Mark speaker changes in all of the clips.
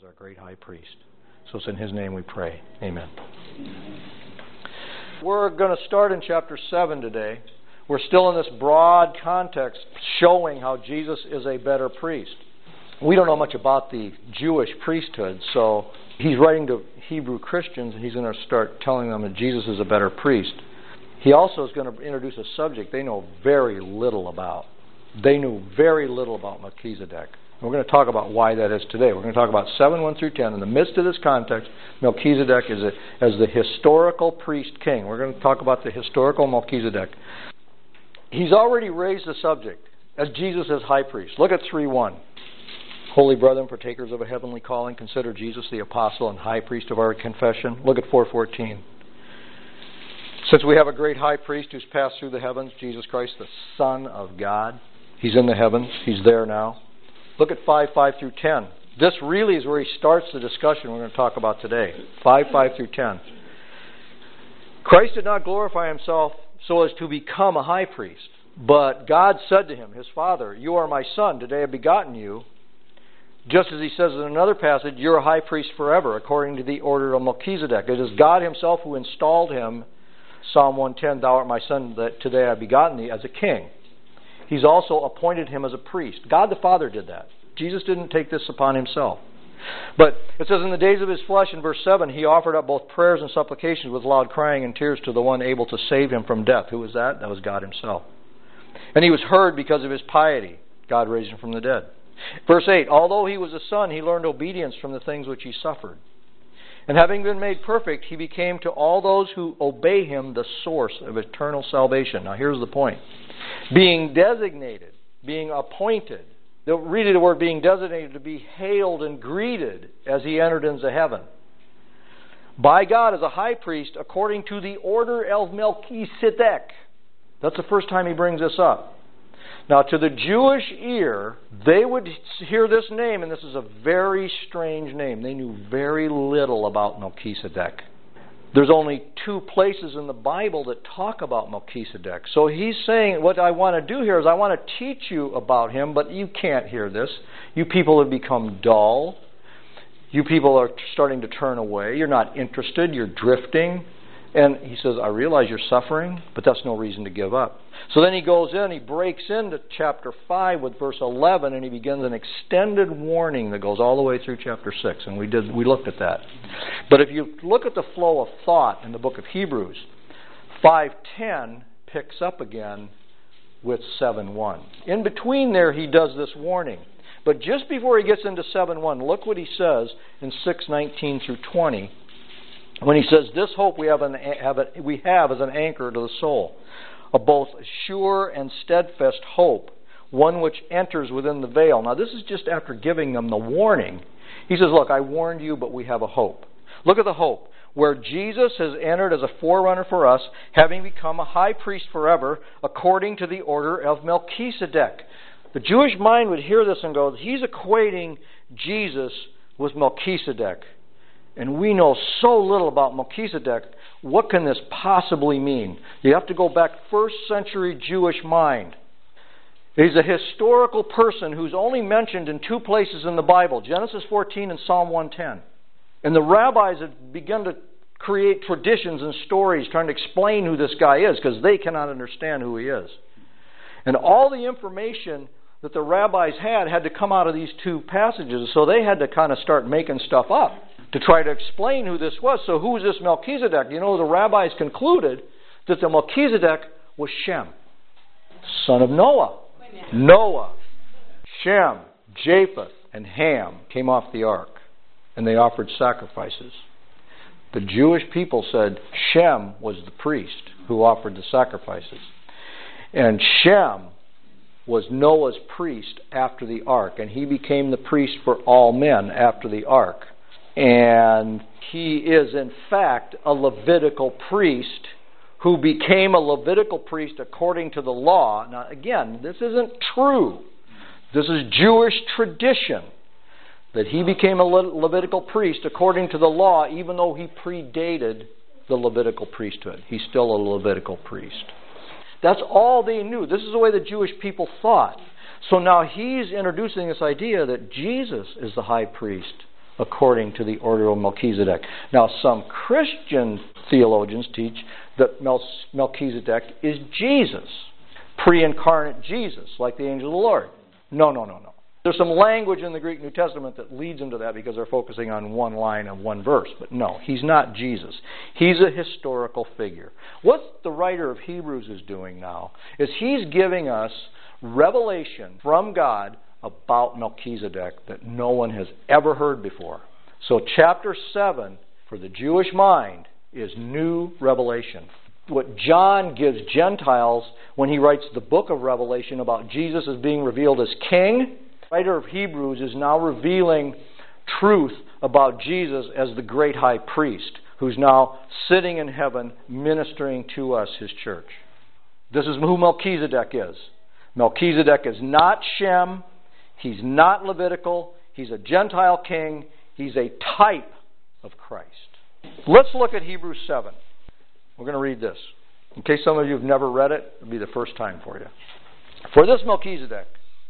Speaker 1: is our great high priest. So it's in His name we pray. Amen. We're going to start in chapter 7 today. We're still in this broad context showing how Jesus is a better priest. We don't know much about the Jewish priesthood, so he's writing to Hebrew Christians, and he's going to start telling them that Jesus is a better priest. He also is going to introduce a subject they know very little about. They knew very little about Melchizedek. And we're going to talk about why that is today. We're going to talk about 7:1 through 10. In the midst of this context, Melchizedek is as the historical priest king. We're going to talk about the historical Melchizedek. He's already raised the subject as Jesus as high priest. Look at 3:1. Holy brethren, partakers of a heavenly calling, consider Jesus the apostle and high priest of our confession. Look at 4:14. Since we have a great high priest who's passed through the heavens, Jesus Christ, the Son of God. He's in the heavens. He's there now. Look at 5:5 through 10. This really is where he starts the discussion we're going to talk about today. 5:5 through 10. Christ did not glorify himself so as to become a high priest. But God said to him, his Father, you are my Son, today I have begotten you. Just as he says in another passage, you're a high priest forever, according to the order of Melchizedek. It is God himself who installed him, Psalm 110, thou art my Son, that today I have begotten thee, as a king. He's also appointed him as a priest. God the Father did that. Jesus didn't take this upon himself. But it says, in the days of his flesh, in verse 7, he offered up both prayers and supplications with loud crying and tears to the one able to save him from death. Who was that? That was God himself. And he was heard because of his piety. God raised him from the dead. Verse 8, although he was a son, he learned obedience from the things which he suffered. And having been made perfect, he became to all those who obey him the source of eternal salvation. Now here's the point. Being designated, being appointed, really the word being designated to be hailed and greeted as he entered into heaven. By God as a high priest according to the order of Melchizedek. That's the first time he brings this up. Now to the Jewish ear, they would hear this name, and this is a very strange name. They knew very little about Melchizedek. There's only 2 places in the Bible that talk about Melchizedek. So he's saying, what I want to do here is I want to teach you about him, but you can't hear this. You people have become dull. You people are starting to turn away. You're not interested. You're drifting. And he says, I realize you're suffering, but that's no reason to give up. So then he goes in, he breaks into chapter 5 with verse 11, and he begins an extended warning that goes all the way through chapter 6. And we looked at that. But if you look at the flow of thought in the book of Hebrews, 5:10 picks up again with 7:1. In between there, he does this warning. But just before he gets into 7:1, look what he says in 6:19 through 20. When he says, this hope we have as an anchor to the soul, a both sure and steadfast hope, one which enters within the veil. Now this is just after giving them the warning. He says, look, I warned you, but we have a hope. Look at the hope. Where Jesus has entered as a forerunner for us, having become a high priest forever, according to the order of Melchizedek. The Jewish mind would hear this and go, he's equating Jesus with Melchizedek. And we know so little about Melchizedek. What can this possibly mean? You have to go back first century Jewish mind. He's a historical person who's only mentioned in 2 places in the Bible, Genesis 14 and Psalm 110. And the rabbis have begun to create traditions and stories trying to explain who this guy is because they cannot understand who he is. And all the information that the rabbis had to come out of these 2 passages, so they had to kind of start making stuff up to try to explain who this was. So who is this Melchizedek? You know, the rabbis concluded that the Melchizedek was Shem, son of Noah. Noah, Shem, Japheth, and Ham came off the ark, and they offered sacrifices. The Jewish people said Shem was the priest who offered the sacrifices. And Shem was Noah's priest after the ark, and he became the priest for all men after the ark. And he is, in fact, a Levitical priest who became a Levitical priest according to the law. Now, again, this isn't true. This is Jewish tradition that he became a Levitical priest according to the law, even though he predated the Levitical priesthood. He's still a Levitical priest. That's all they knew. This is the way the Jewish people thought. So now he's introducing this idea that Jesus is the high priest according to the order of Melchizedek. Now, some Christian theologians teach that Melchizedek is Jesus, pre-incarnate Jesus, like the angel of the Lord. No. There's some language in the Greek New Testament that leads them to that because they're focusing on one line of one verse. But no, he's not Jesus. He's a historical figure. What the writer of Hebrews is doing now is he's giving us revelation from God about Melchizedek that no one has ever heard before. So chapter 7, for the Jewish mind, is new revelation. What John gives Gentiles when he writes the book of Revelation about Jesus as being revealed as king, the writer of Hebrews is now revealing truth about Jesus as the great high priest who's now sitting in heaven ministering to us, his church. This is who Melchizedek is. Melchizedek is not Shem. He's not Levitical. He's a Gentile king. He's a type of Christ. Let's look at Hebrews 7. We're going to read this. In case some of you have never read it, it'll be the first time for you. For this Melchizedek,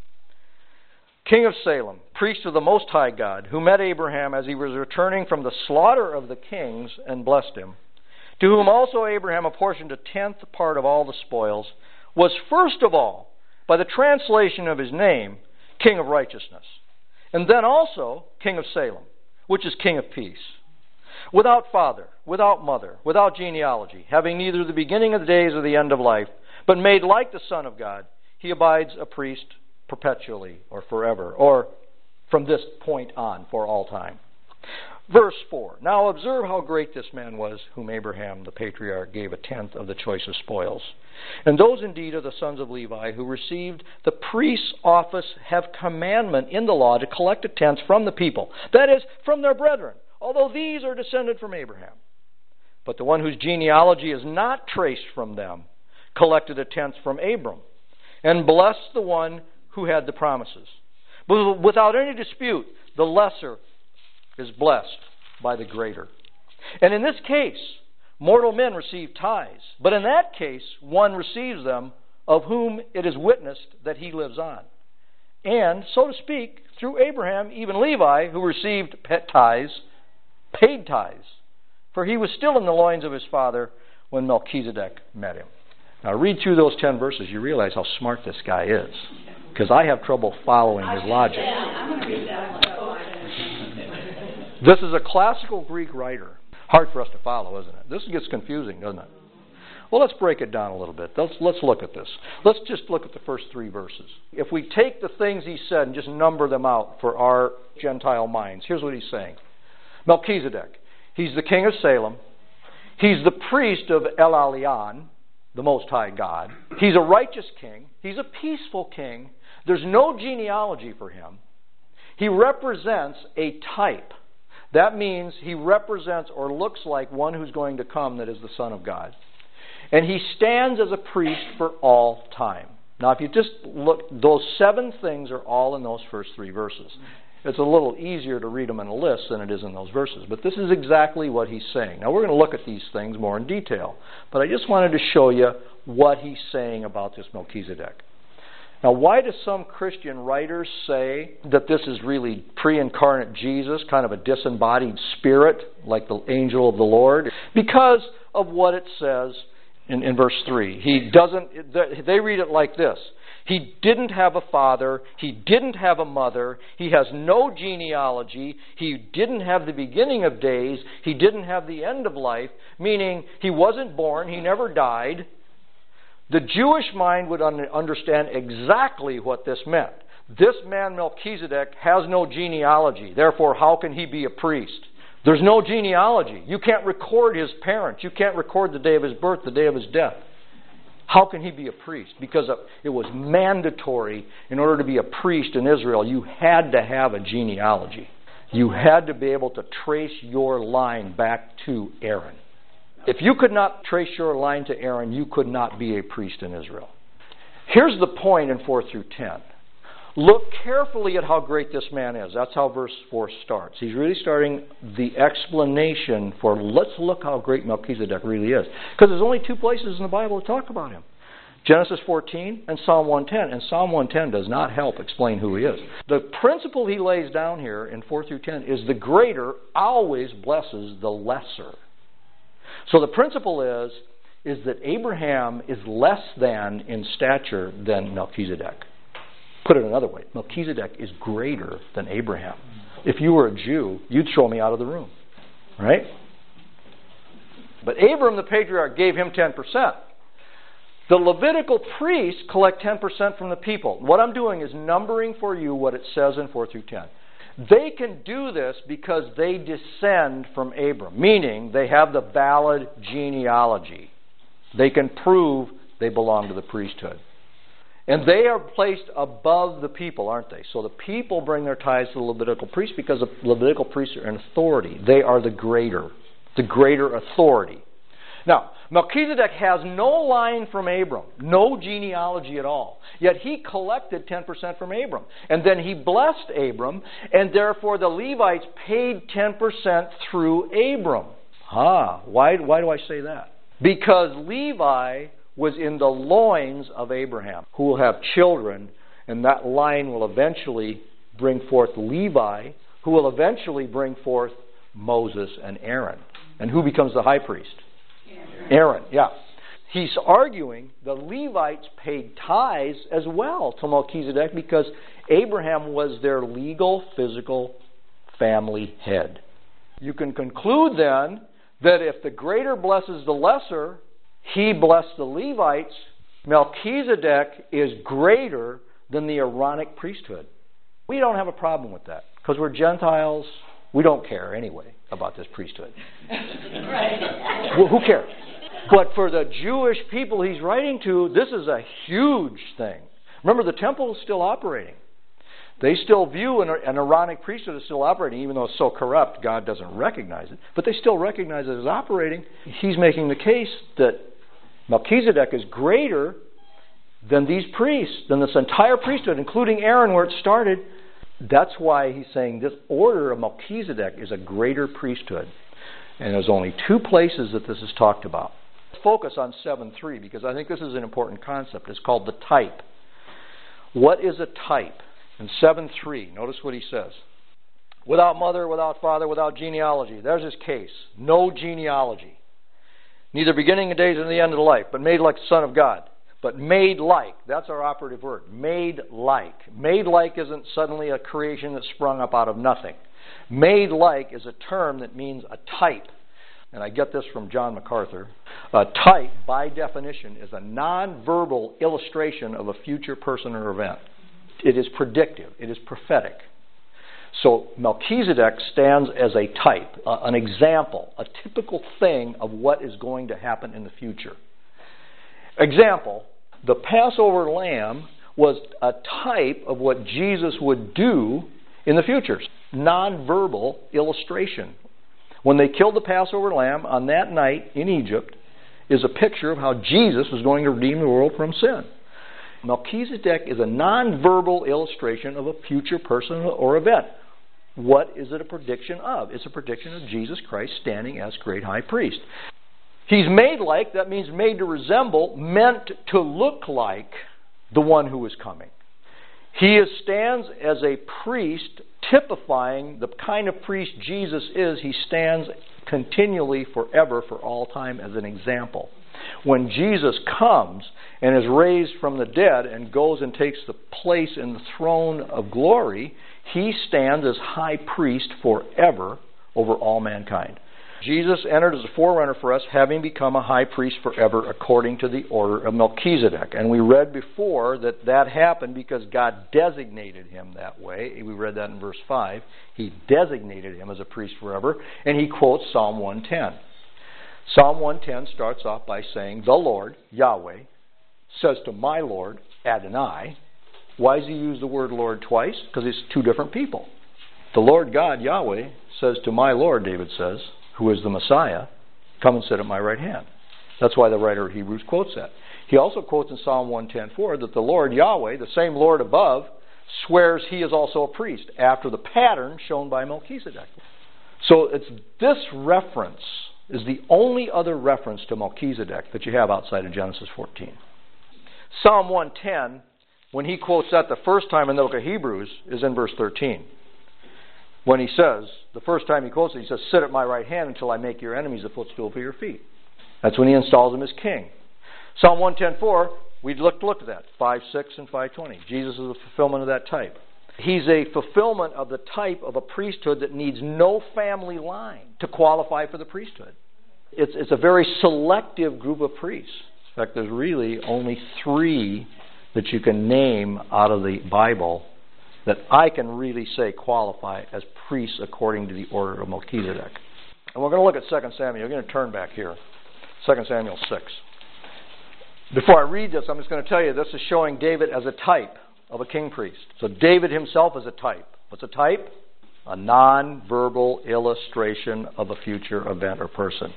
Speaker 1: king of Salem, priest of the Most High God, who met Abraham as he was returning from the slaughter of the kings and blessed him, to whom also Abraham apportioned a tenth part of all the spoils, was first of all, by the translation of his name, King of Righteousness, and then also King of Salem, which is King of Peace. Without father, without mother, without genealogy, having neither the beginning of the days or the end of life, but made like the Son of God, he abides a priest perpetually or forever, or from this point on for all time. Verse 4. Now observe how great this man was, whom Abraham the patriarch gave a tenth of the choicest spoils. And those indeed are the sons of Levi who received the priest's office have commandment in the law to collect a tenth from the people, that is, from their brethren, although these are descended from Abraham. But the one whose genealogy is not traced from them collected a tenth from Abram, and blessed the one who had the promises. But without any dispute, the lesser is blessed by the greater. And in this case, mortal men receive tithes, but in that case, one receives them of whom it is witnessed that he lives on. And, so to speak, through Abraham, even Levi, who received tithes, paid tithes, for he was still in the loins of his father when Melchizedek met him. Now read through those 10 verses, you realize how smart this guy is, because I have trouble following his logic. This is a classical Greek writer. Hard for us to follow, isn't it? This gets confusing, doesn't it? Well, let's break it down a little bit. Let's look at this. Let's just look at the first 3 verses. If we take the things he said and just number them out for our Gentile minds, here's what he's saying. Melchizedek, he's the king of Salem. He's the priest of El Elyon, the Most High God. He's a righteous king. He's a peaceful king. There's no genealogy for him. He represents a type. That means he represents or looks like one who's going to come that is the Son of God. And he stands as a priest for all time. Now, if you just look, those 7 things are all in those first 3 verses. It's a little easier to read them in a list than it is in those verses. But this is exactly what he's saying. Now, we're going to look at these things more in detail. But I just wanted to show you what he's saying about this Melchizedek. Now, why do some Christian writers say that this is really pre-incarnate Jesus, kind of a disembodied spirit, like the angel of the Lord? Because of what it says in verse 3. They read it like this. He didn't have a father. He didn't have a mother. He has no genealogy. He didn't have the beginning of days. He didn't have the end of life, meaning he wasn't born. He never died. The Jewish mind would understand exactly what this meant. This man Melchizedek has no genealogy. Therefore, how can he be a priest? There's no genealogy. You can't record his parents. You can't record the day of his birth, the day of his death. How can he be a priest? Because it was mandatory in order to be a priest in Israel. You had to have a genealogy. You had to be able to trace your line back to Aaron. If you could not trace your line to Aaron, you could not be a priest in Israel. Here's the point in 4 through 10. Look carefully at how great this man is. That's how verse 4 starts. He's really starting the explanation for let's look how great Melchizedek really is. Because there's only 2 places in the Bible that talk about him. Genesis 14 and Psalm 110. And Psalm 110 does not help explain who he is. The principle he lays down here in 4 through 10 is the greater always blesses the lesser. So the principle is that Abraham is less than in stature than Melchizedek. Put it another way, Melchizedek is greater than Abraham. If you were a Jew, you'd throw me out of the room. Right? But Abram, the patriarch, gave him 10%. The Levitical priests collect 10% from the people. What I'm doing is numbering for you what it says in 4 through 10. They can do this because they descend from Abram, meaning they have the valid genealogy. They can prove they belong to the priesthood. And they are placed above the people, aren't they? So the people bring their tithes to the Levitical priests because the Levitical priests are in authority. They are the greater authority. Now, Melchizedek has no line from Abram, no genealogy at all. Yet he collected 10% from Abram. And then he blessed Abram, and therefore the Levites paid 10% through Abram. Why do I say that? Because Levi was in the loins of Abraham, who will have children, and that line will eventually bring forth Levi, who will eventually bring forth Moses and Aaron. And who becomes the high priest? Aaron, yeah. He's arguing the Levites paid tithes as well to Melchizedek because Abraham was their legal, physical family head. You can conclude then that if the greater blesses the lesser, he blessed the Levites, Melchizedek is greater than the Aaronic priesthood. We don't have a problem with that because we're Gentiles. We don't care anyway about this priesthood.
Speaker 2: Right.
Speaker 1: Well, who cares? But for the Jewish people he's writing to, this is a huge thing. Remember, the temple is still operating. They still view an Aaronic priesthood as still operating, even though it's so corrupt, God doesn't recognize it. But they still recognize it as operating. He's making the case that Melchizedek is greater than these priests, than this entire priesthood, including Aaron where it started. That's why he's saying this order of Melchizedek is a greater priesthood. And there's only two places that this is talked about. Focus on 7:3 because I think this is an important concept. It's called the type. What is a type? In 7:3, notice what he says. Without mother, without father, without genealogy. There's his case. No genealogy. Neither beginning of days nor the end of the life, but made like the Son of God. But made like. That's our operative word. Made like. Made like isn't suddenly a creation that sprung up out of nothing. Made like is a term that means a type. And I get this from John MacArthur. A type, by definition, is a nonverbal illustration of a future person or event. It is predictive. It is prophetic. So Melchizedek stands as a type, an example, a typical thing of what is going to happen in the future. Example, the Passover lamb was a type of what Jesus would do in the future. Nonverbal illustration. When they killed the Passover lamb on that night in Egypt is a picture of how Jesus was going to redeem the world from sin. Melchizedek is a nonverbal illustration of a future person or event. What is it a prediction of? It's a prediction of Jesus Christ standing as great high priest. He's made like, that means made to resemble, meant to look like the one who is coming. He stands as a priest typifying the kind of priest Jesus is. He stands continually forever for all time as an example. When Jesus comes and is raised from the dead and goes and takes the place in the throne of glory, he stands as high priest forever over all mankind. Jesus entered as a forerunner for us, having become a high priest forever according to the order of Melchizedek. And we read before that happened because God designated him that way. We read that in verse 5. He designated him as a priest forever. And he quotes Psalm 110. Psalm 110 starts off by saying, the Lord, Yahweh, says to my Lord, Adonai. Why does he use the word Lord twice? Because it's two different people. The Lord God, Yahweh, says to my Lord, David says, who is the Messiah, come and sit at my right hand. That's why the writer of Hebrews quotes that. He also quotes in Psalm 110:4 that the Lord Yahweh, the same Lord above, swears he is also a priest after the pattern shown by Melchizedek. So it's this reference is the only other reference to Melchizedek that you have outside of Genesis 14. Psalm 110, when he quotes that the first time in the book of Hebrews, is in verse 13. When he says, the first time he quotes it, he says, sit at my right hand until I make your enemies a footstool for your feet. That's when he installs him as king. Psalm 110:4, we looked at that, 5:6 and 5:20. Jesus is the fulfillment of that type. He's a fulfillment of the type of a priesthood that needs no family line to qualify for the priesthood. It's a very selective group of priests. In fact, there's really only 3 that you can name out of the Bible that I can really say qualify as priests according to the order of Melchizedek. And we're going to look at 2 Samuel. You're going to turn back here. 2 Samuel 6. Before I read this, I'm just going to tell you this is showing David as a type of a king priest. So David himself is a type. What's a type? A non-verbal illustration of a future event or person.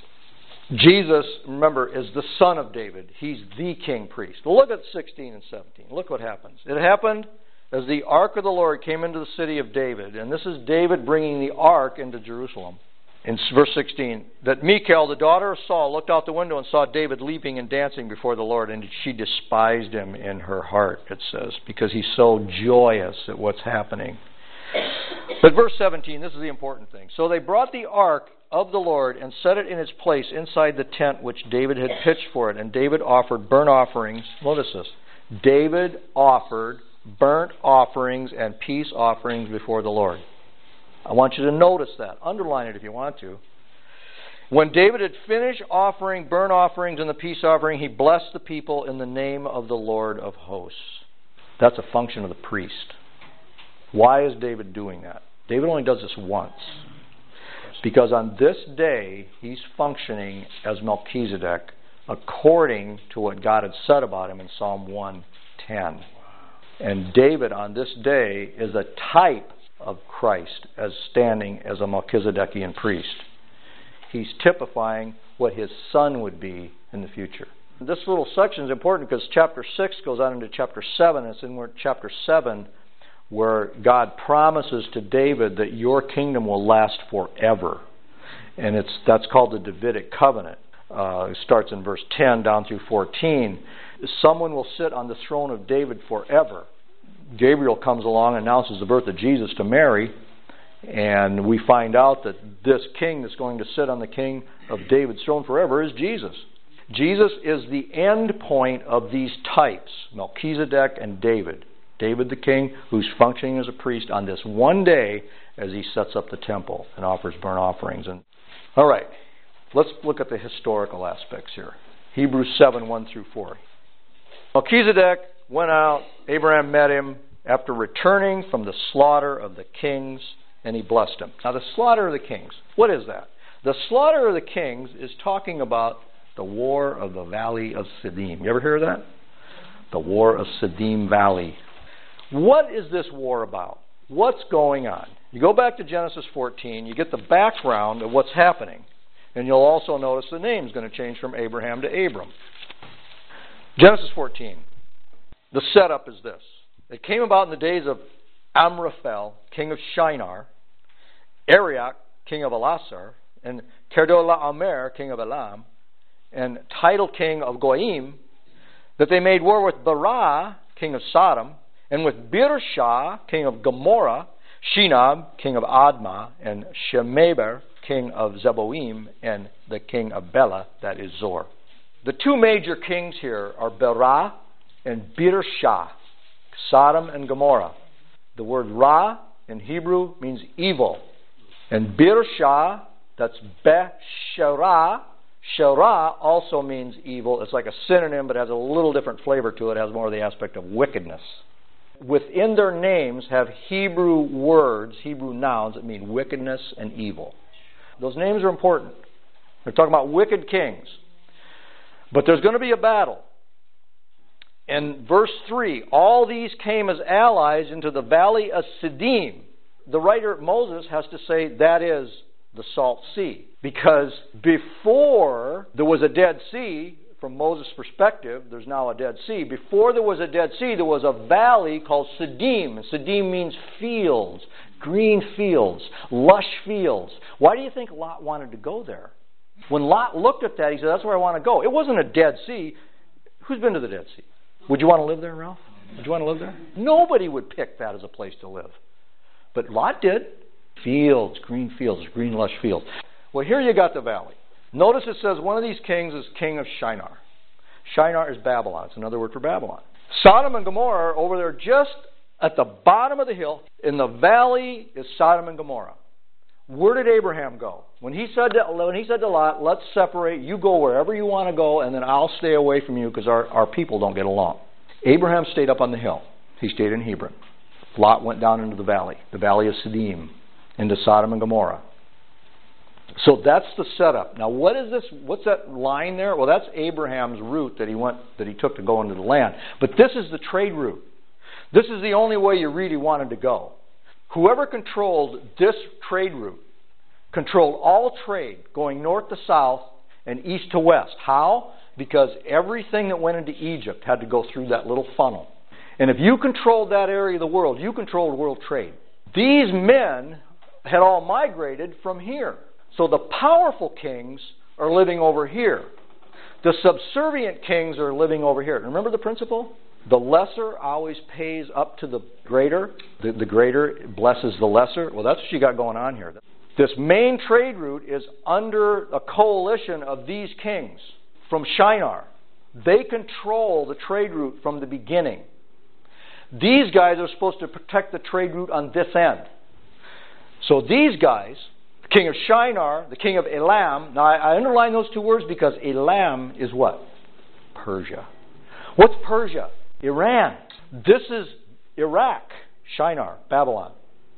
Speaker 1: Jesus, remember, is the son of David. He's the king priest. Well, look at 16 and 17. Look what happens. It happened as the ark of the Lord came into the city of David, and this is David bringing the ark into Jerusalem. In verse 16, that Michal, the daughter of Saul, looked out the window and saw David leaping and dancing before the Lord, and she despised him in her heart, it says, because he's so joyous at what's happening. But verse 17, this is the important thing. So they brought the ark of the Lord and set it in its place inside the tent which David had pitched for it, and David offered burnt offerings. Notice this. David offered burnt offerings and peace offerings before the Lord. I want you to notice that. Underline it if you want to. When David had finished offering burnt offerings and the peace offering, he blessed the people in the name of the Lord of hosts. That's a function of the priest. Why is David doing that? David only does this once. Because on this day, he's functioning as Melchizedek according to what God had said about him in Psalm 110. And David on this day is a type of Christ as standing as a Melchizedekian priest. He's typifying what his son would be in the future. This little section is important because chapter 6 goes on into chapter 7. It's in chapter 7 where God promises to David that your kingdom will last forever. And that's called the Davidic covenant. It starts in verse 10 down through 14. Someone will sit on the throne of David forever. Gabriel comes along and announces the birth of Jesus to Mary, and we find out that this king that's going to sit on the king of David's throne forever is Jesus. Jesus is the end point of these types, Melchizedek and David. David the king who's functioning as a priest on this one day as he sets up the temple and offers burnt offerings. All right, let's look at the historical aspects here. Hebrews 7, 1 through 4. Melchizedek went out, Abraham met him after returning from the slaughter of the kings, and he blessed him. Now the slaughter of the kings, what is that? The slaughter of the kings is talking about the war of the valley of Siddim. You ever hear of that? The war of Siddim Valley. What is this war about? What's going on? You go back to Genesis 14, you get the background of what's happening. And you'll also notice the name's going to change from Abraham to Abram. Genesis 14. The setup is this. It came about in the days of Amraphel, king of Shinar, Arioch, king of Elasar, and Kedorlaomer, king of Elam, and Tidal, king of Goyim, that they made war with Berah, king of Sodom, and with Birsha, king of Gomorrah, Shinab, king of Admah, and Shemeber, king of Zeboim, and the king of Bela, that is Zor. The two major kings here are Berah and Birsha, Sodom and Gomorrah. The word Ra in Hebrew means evil. And Birsha, that's Beshara. Shara also means evil. It's like a synonym, but has a little different flavor to it. It has more of the aspect of wickedness. Within their names have Hebrew words, Hebrew nouns that mean wickedness and evil. Those names are important. They're talking about wicked kings. But there's going to be a battle. In verse 3, all these came as allies into the valley of Siddim. The writer Moses has to say that is the Salt Sea. Because before there was a Dead Sea, from Moses' perspective, there's now a Dead Sea. Before there was a Dead Sea, there was a valley called Siddim. And Siddim means fields, green fields, lush fields. Why do you think Lot wanted to go there? When Lot looked at that, he said, that's where I want to go. It wasn't a Dead Sea. Who's been to the Dead Sea? Would you want to live there, Ralph? Would you want to live there? Nobody would pick that as a place to live. But Lot did. Fields, green lush fields. Well, here you got the valley. Notice it says one of these kings is king of Shinar. Shinar is Babylon. It's another word for Babylon. Sodom and Gomorrah are over there just at the bottom of the hill. In the valley is Sodom and Gomorrah. Where did Abraham go? When he said to Lot, let's separate, you go wherever you want to go, and then I'll stay away from you because our people don't get along. Abraham stayed up on the hill. He stayed in Hebron. Lot went down into the valley of Siddim, into Sodom and Gomorrah. So that's the setup. Now what is this? What's that line there? Well, that's Abraham's route that he took to go into the land. But this is the trade route. This is the only way you really wanted to go. Whoever controlled this trade route controlled all trade going north to south and east to west. How? Because everything that went into Egypt had to go through that little funnel. And if you controlled that area of the world, you controlled world trade. These men had all migrated from here. So the powerful kings are living over here. The subservient kings are living over here. Remember the principle? The lesser always pays up to the greater. The greater blesses the lesser. Well, that's what you got going on here. This main trade route is under a coalition of these kings from Shinar. They control the trade route from the beginning. These guys are supposed to protect the trade route on this end. So these guys, the king of Shinar, the king of Elam. Now I underline those two words because Elam is what? Persia. What's Persia? Iran. This is Iraq, Shinar, Babylon.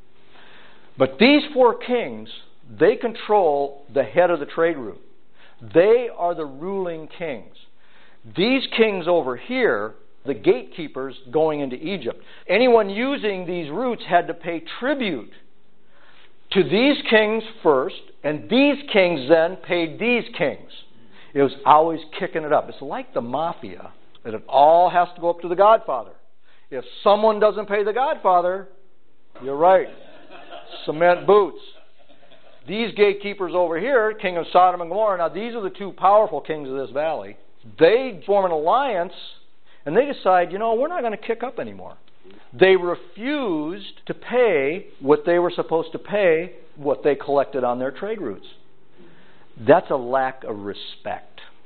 Speaker 1: But these four kings, they control the head of the trade route. They are the ruling kings. These kings over here, the gatekeepers going into Egypt. Anyone using these routes had to pay tribute to these kings first, and these kings then paid these kings. It was always kicking it up. It's like the mafia, that it all has to go up to the Godfather. If someone doesn't pay the Godfather, you're right, cement boots. These gatekeepers over here, king of Sodom and Gomorrah, now these are the two powerful kings of this valley. They form an alliance, and they decide, we're not going to kick up anymore. They refused to pay what they were supposed to pay, what they collected on their trade routes. That's a lack of respect.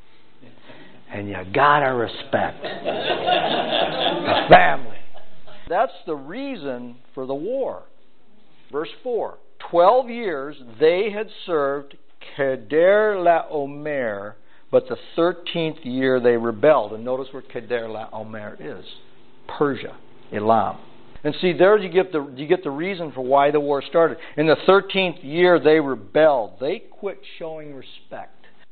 Speaker 1: And you gotta respect the family. That's the reason for the war. Verse 4. 12 years they had served Kedar-Laomer, but the 13th year they rebelled. And notice where Kedar-Laomer is. Persia, Elam. And see, there you get the reason for why the war started. In the 13th year they rebelled. They quit showing respect.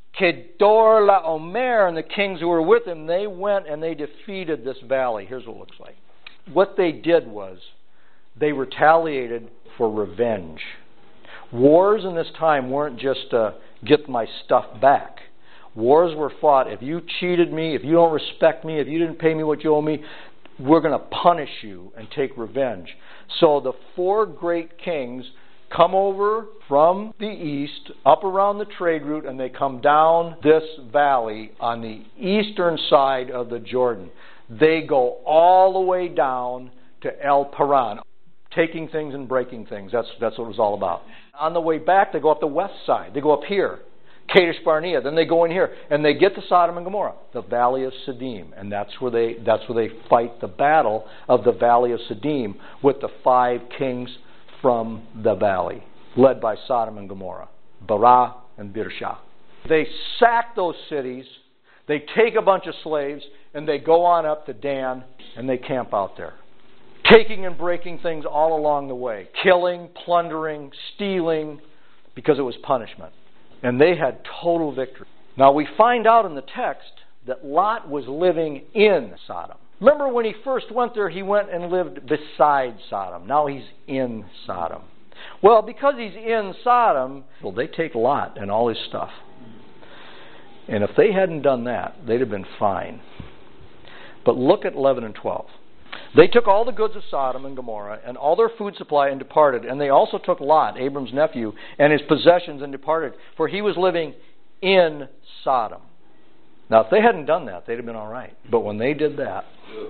Speaker 1: Kedar-Laomer and the kings who were with him, they went and they defeated this valley. Here's what it looks like. What they did was they retaliated for revenge. Wars in this time weren't just to get my stuff back. Wars were fought. If you cheated me, if you don't respect me, if you didn't pay me what you owe me, we're going to punish you and take revenge. So the four great kings come over from the east, up around the trade route, and they come down this valley on the eastern side of the Jordan. They go all the way down to El Paran, taking things and breaking things. That's what it was all about. On the way back, they go up the west side. They go up here, Kadesh Barnea. Then they go in here, and they get to Sodom and Gomorrah, the valley of Siddim, and that's where they fight the battle of the valley of Siddim with the 5 kings from the valley, led by Sodom and Gomorrah, Barah and Birsha. They sack those cities, they take a bunch of slaves, and they go on up to Dan, and they camp out there, taking and breaking things all along the way, killing, plundering, stealing, because it was punishment. And they had total victory. Now we find out in the text that Lot was living in Sodom. Remember when he first went there, he went and lived beside Sodom. Now he's in Sodom. Well, because he's in Sodom, they take Lot and all his stuff. And if they hadn't done that, they'd have been fine. But look at 11 and 12. They took all the goods of Sodom and Gomorrah and all their food supply and departed. And they also took Lot, Abram's nephew, and his possessions and departed. For he was living in Sodom. Now, if they hadn't done that, they'd have been all right. But when they did that,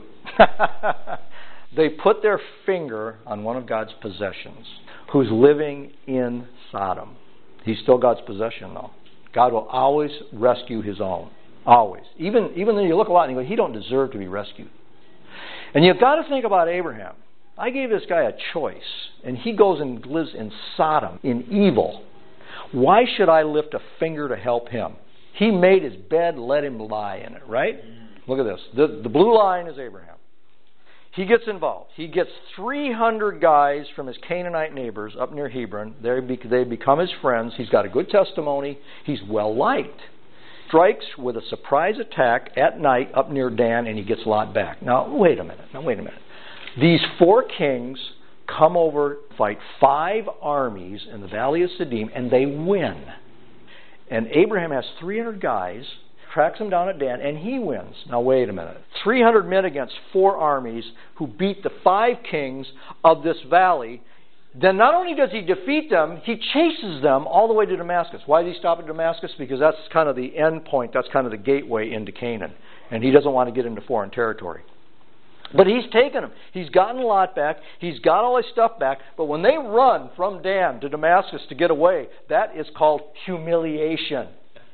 Speaker 1: they put their finger on one of God's possessions, who's living in Sodom. He's still God's possession, though. God will always rescue His own. Always. Even though you look a lot and you go, he don't deserve to be rescued. And you've got to think about Abraham. I gave this guy a choice, and he goes and lives in Sodom, in evil. Why should I lift a finger to help him? He made his bed, let him lie in it, right? Look at this. The blue line is Abraham. He gets involved. He gets 300 guys from his Canaanite neighbors up near Hebron. They become his friends. He's got a good testimony. He's well liked. Strikes with a surprise attack at night up near Dan, and he gets Lot back. Now, wait a minute. These 4 kings come over, fight 5 armies in the Valley of Siddim, and they win. And Abraham has 300 guys, tracks them down at Dan, and he wins. Now, wait a minute. 300 men against 4 armies who beat the 5 kings of this valley. Then not only does he defeat them, he chases them all the way to Damascus. Why did he stop at Damascus? Because that's kind of the end point. That's kind of the gateway into Canaan. And he doesn't want to get into foreign territory. But he's taken them. He's gotten Lot back. He's got all his stuff back. But when they run from Dan to Damascus to get away, that is called humiliation.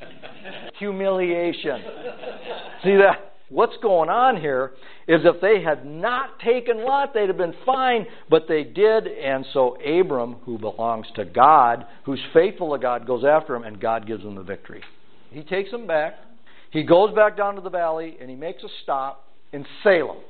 Speaker 1: Humiliation. See that? What's going on here is if they had not taken Lot, they'd have been fine, but they did, and so Abram, who belongs to God, who's faithful to God, goes after him, and God gives him the victory. He takes them back. He goes back down to the valley, and he makes a stop in Salem.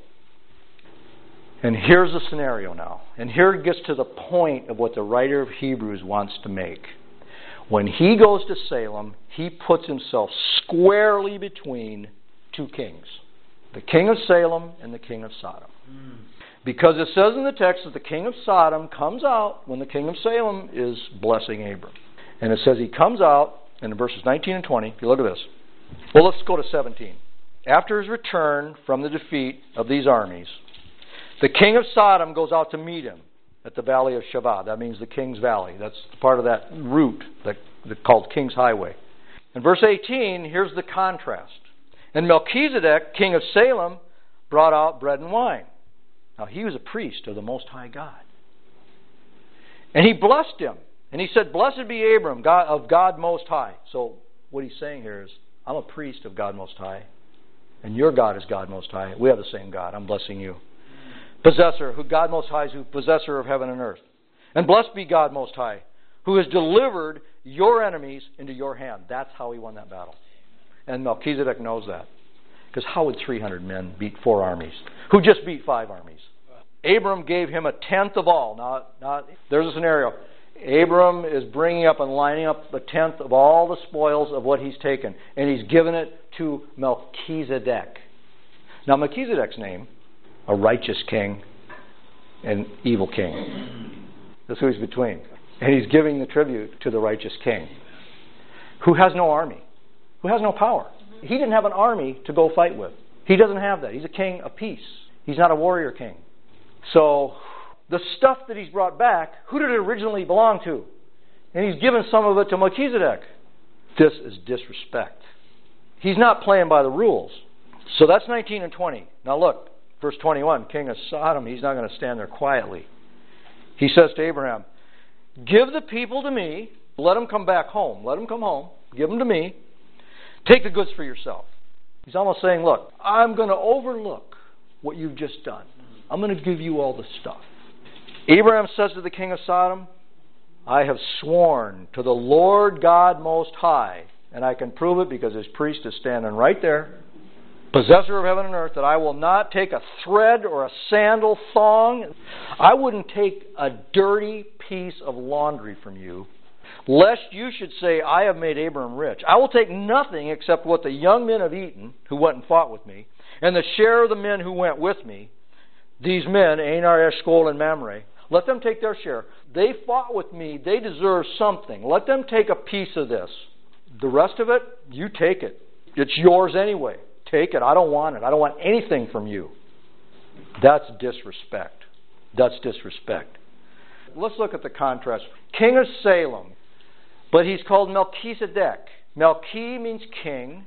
Speaker 1: And here's the scenario now. And here it gets to the point of what the writer of Hebrews wants to make. When he goes to Salem, he puts himself squarely between 2 kings. The king of Salem and the king of Sodom. Because it says in the text that the king of Sodom comes out when the king of Salem is blessing Abram. And it says he comes out in verses 19 and 20. If you look at this. Well, let's go to 17. After his return from the defeat of these armies, the king of Sodom goes out to meet him at the valley of Shavah. That means the King's Valley. That's part of that route called King's Highway. In verse 18, here's the contrast. And Melchizedek, king of Salem, brought out bread and wine. Now, he was a priest of the Most High God. And he blessed him. And he said, "Blessed be Abram, God, of God Most High." So what he's saying here is, I'm a priest of God Most High. And your God is God Most High. We have the same God. I'm blessing you. Possessor, who God Most High is, who possessor of heaven and earth. And blessed be God Most High, who has delivered your enemies into your hand. That's how he won that battle. And Melchizedek knows that. Because how would 300 men beat 4 armies? Who just beat 5 armies? Abram gave him a tenth of all. Now, there's a scenario. Abram is bringing up and lining up a tenth of all the spoils of what he's taken. And he's given it to Melchizedek. Now, Melchizedek's name, a righteous king and evil king. That's who he's between. And he's giving the tribute to the righteous king, who has no army, who has no power. He didn't have an army to go fight with. He doesn't have that. He's a king of peace. He's not a warrior king. So the stuff that he's brought back, who did it originally belong to? And he's given some of it to Melchizedek. This is disrespect. He's not playing by the rules. So that's 19 and 20. Now look, verse 21, king of Sodom, he's not going to stand there quietly. He says to Abraham, "Give the people to me. Let them come back home. Let them come home. Give them to me. Take the goods for yourself." He's almost saying, look, I'm going to overlook what you've just done. I'm going to give you all the stuff. Abraham says to the king of Sodom, "I have sworn to the Lord God Most High," and I can prove it because his priest is standing right there, "possessor of heaven and earth, that I will not take a thread or a sandal thong. I wouldn't take a dirty piece of laundry from you, lest you should say, I have made Abram rich. I will take nothing except what the young men have eaten, who went and fought with me, and the share of the men who went with me. These men, Anar, Eshcol, and Mamre, let them take their share. They fought with me. They deserve something. Let them take a piece of this. The rest of it, you take it. It's yours anyway. Take it. I don't want it. I don't want anything from you." That's disrespect. That's disrespect. Let's look at the contrast. King of Salem, but he's called Melchizedek. Melchi means king.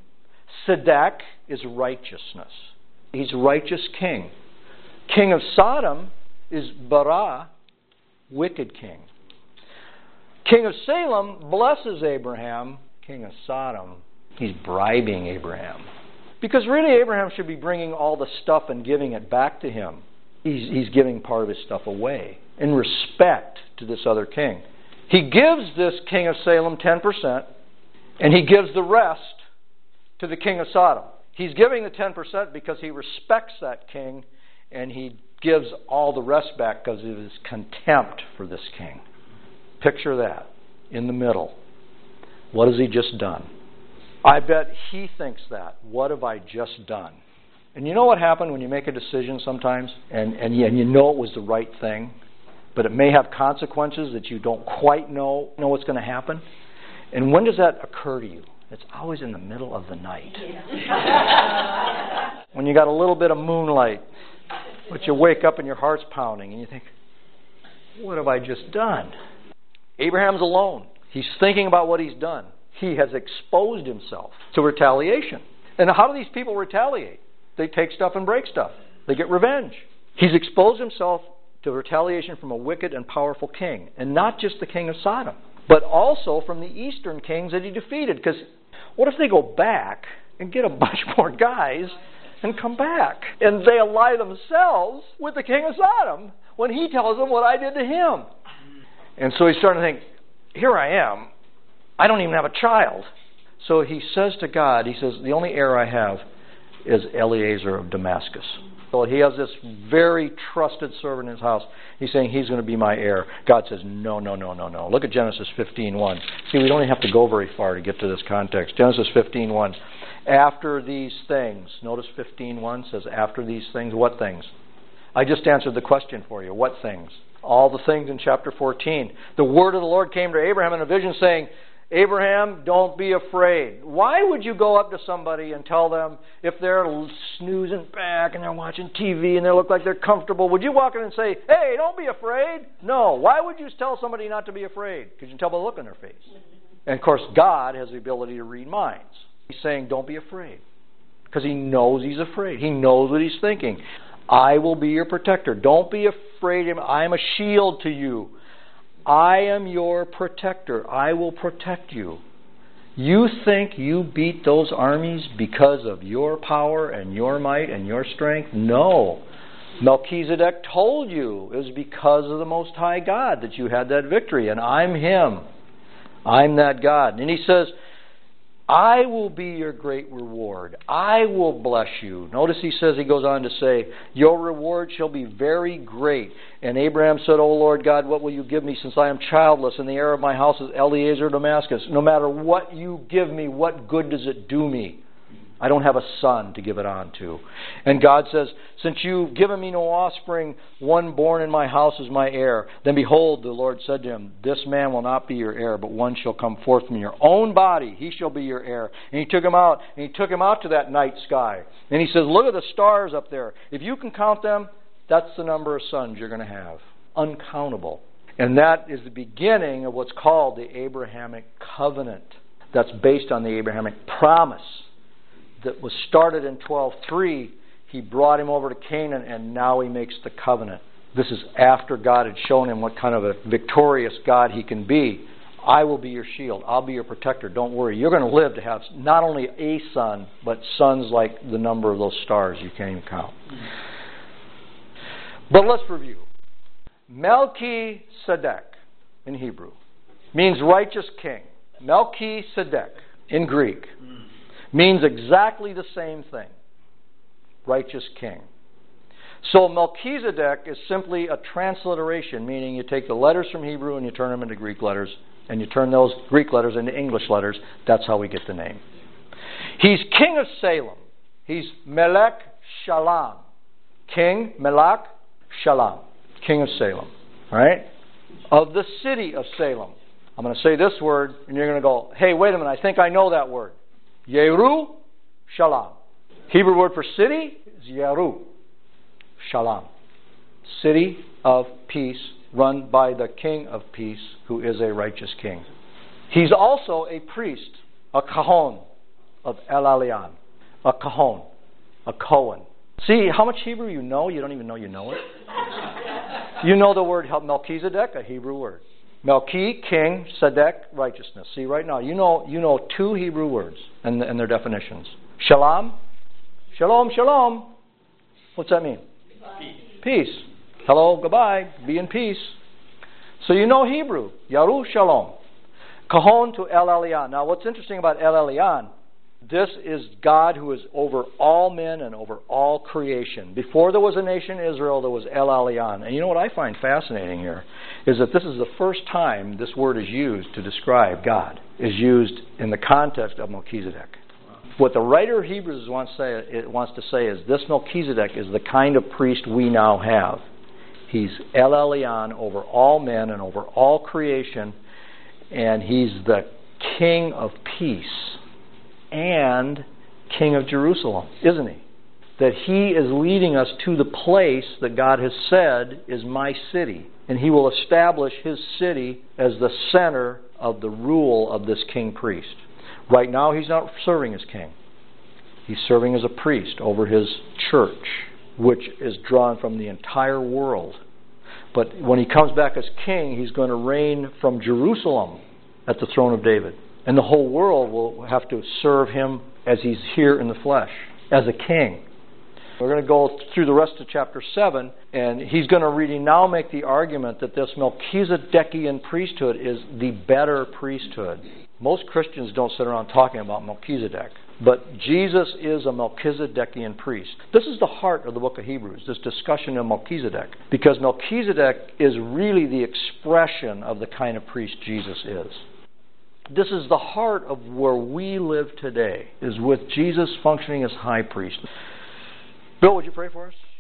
Speaker 1: Tzedek is righteousness. He's a righteous king. King of Sodom is Bara, wicked king. King of Salem blesses Abraham. King of Sodom, he's bribing Abraham. Because really Abraham should be bringing all the stuff and giving it back to him. He's giving part of his stuff away in respect to this other king. He gives this king of Salem 10%, and he gives the rest to the king of Sodom. He's giving the 10% because he respects that king, and he gives all the rest back because of his contempt for this king. Picture that in the middle. What has he just done? I bet he thinks that. What have I just done? And you know what happened when you make a decision sometimes, and you know it was the right thing, but it may have consequences that you don't quite know what's going to happen? And when does that occur to you? It's always in the middle of the night. Yeah. When you got a little bit of moonlight, but you wake up and your heart's pounding, and you think, what have I just done? Abraham's alone. He's thinking about what he's done. He has exposed himself to retaliation. And how do these people retaliate? They take stuff and break stuff. They get revenge. He's exposed himself to retaliation from a wicked and powerful king. And not just the king of Sodom, but also from the eastern kings that he defeated. Because what if they go back and get a bunch more guys and come back? And they ally themselves with the king of Sodom when he tells them what I did to him. And so he's starting to think, here I am. I don't even have a child. So he says to God, he says, the only heir I have is Eliezer of Damascus. So he has this very trusted servant in his house. He's saying he's going to be my heir. God says, no. Look at Genesis 15:1. See, we don't even have to go very far to get to this context. Genesis 15:1. After these things, notice 15:1 says, after these things, what things? I just answered the question for you. What things? All the things in chapter 14. The word of the Lord came to Abraham in a vision saying, Abraham, don't be afraid. Why would you go up to somebody and tell them, if they're snoozing back and they're watching TV and they look like they're comfortable, would you walk in and say, hey, don't be afraid? No. Why would you tell somebody not to be afraid? Because you can tell by the look on their face. And of course, God has the ability to read minds. He's saying, don't be afraid. Because he knows he's afraid. He knows what he's thinking. I will be your protector. Don't be afraid. I am a shield to you. I am your protector. I will protect you. You think you beat those armies because of your power and your might and your strength? No. Melchizedek told you it was because of the Most High God that you had that victory. And I'm Him. I'm that God. And he says, I will be your great reward. I will bless you. Notice he goes on to say, your reward shall be very great. And Abraham said, O Lord God, what will you give me since I am childless and the heir of my house is Eliezer of Damascus? No matter what you give me, what good does it do me? I don't have a son to give it on to. And God says, since you've given me no offspring, one born in my house is my heir. Then behold, the Lord said to him, this man will not be your heir, but one shall come forth from your own body. He shall be your heir. And he took him out to that night sky. And he says, look at the stars up there. If you can count them, that's the number of sons you're going to have. Uncountable. And that is the beginning of what's called the Abrahamic covenant. That's based on the Abrahamic promise that was started in 12:3. He brought him over to Canaan, and now he makes the covenant. This is after God had shown him what kind of a victorious God he can be. I will be your shield. I'll be your protector. Don't worry. You're going to live to have not only a son, but sons like the number of those stars you can't even count. But let's review. Melchizedek in Hebrew means righteous king. Melchizedek in Greek means exactly the same thing. Righteous king. So Melchizedek is simply a transliteration, meaning you take the letters from Hebrew and you turn them into Greek letters, and you turn those Greek letters into English letters. That's how we get the name. He's king of Salem. He's Melech Shalom. King, Melech Shalom. King of Salem. All right? Of the city of Salem. I'm going to say this word, and you're going to go, hey, wait a minute, I think I know that word. Yeru Shalom. Hebrew word for city is Yeru Shalom. City of peace, run by the King of peace, who is a righteous king. He's also a priest, a Kahon of El Elyon. A Cajon. A Cohen. See how much Hebrew you know? You don't even know you know it. You know the word Melchizedek, a Hebrew word. Melchi, king, Sedek, righteousness. See, right now, you know two Hebrew words and their definitions. Shalom. Shalom, shalom. What's that mean? Peace. Hello, goodbye. Be in peace. So you know Hebrew. Yaru Shalom. Cajon to El Elyon. Now what's interesting about El Elyon, this is God who is over all men and over all creation. Before there was a nation Israel, there was El Elyon. And you know what I find fascinating here is that this is the first time this word is used to describe God, is used in the context of Melchizedek. What the writer of Hebrews wants to say is this Melchizedek is the kind of priest we now have. He's El Elyon over all men and over all creation, and he's the King of peace and King of Jerusalem, isn't he? That he is leading us to the place that God has said is my city, and he will establish his city as the center of the rule of this king priest. Right now he's not serving as king. He's serving as a priest over his church, which is drawn from the entire world. But when he comes back as king, he's going to reign from Jerusalem at the throne of David. And the whole world will have to serve him as he's here in the flesh, as a king. We're going to go through the rest of chapter 7, and he's going to really now make the argument that this Melchizedekian priesthood is the better priesthood. Most Christians don't sit around talking about Melchizedek, but Jesus is a Melchizedekian priest. This is the heart of the book of Hebrews, this discussion of Melchizedek, because Melchizedek is really the expression of the kind of priest Jesus is. This is the heart of where we live today, is with Jesus functioning as high priest. Bill, would you pray for us?